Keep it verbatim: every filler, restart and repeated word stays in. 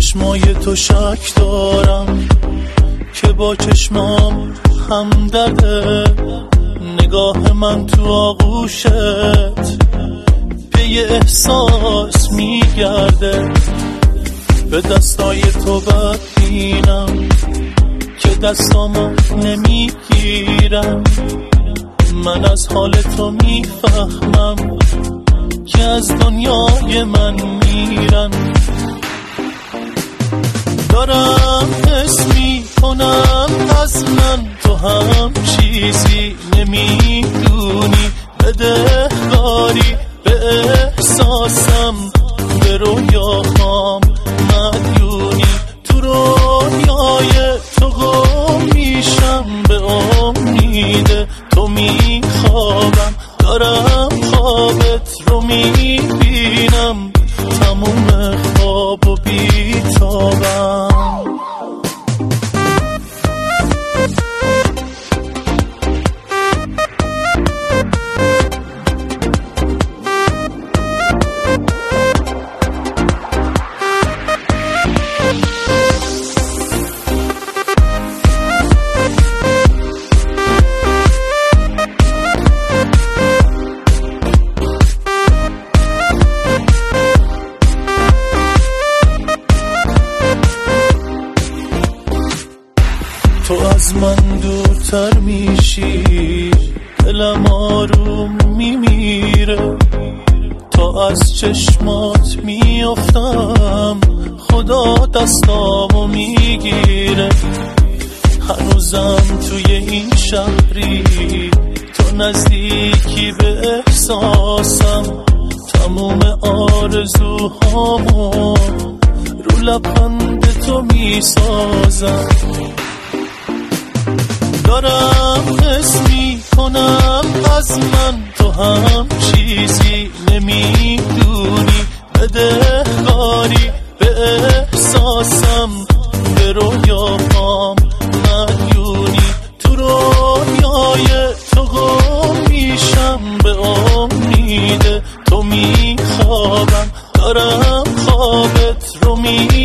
چشمای تو شک دارم که با چشمام هم درده، نگاه من تو آغوشت پی احساس میگرده. به دستای تو بدبینم که دستامو نمیگیرم، من از حال تو میفهمم که از دنیای من میرن. دارم حس میکنم از من تو هم چیزی نمیدونی، بدهکاری به احساسم، به رویاهام مدیونی. تو رویای تو گم میشم، به امید تو میخوابم، دارم خوابت رو میبینم، تموم خواب و بیتابم. تو از من دورتر میشی، دلم آروم میمیره، تا از چشمات میافتم خدا دستامو میگیره. هنوزم توی این شهری، تو نزدیکی به احساسم، تموم آرزوهامو رو لبخند تو میسازم. دارم حس میکنم از من تو هم چیزی نمیدونی، بدهکاری به احساسم، به رویاهام مدیونی. تو رویای تو گم میشم، به امید تو میخوابم، دارم خوابت رو می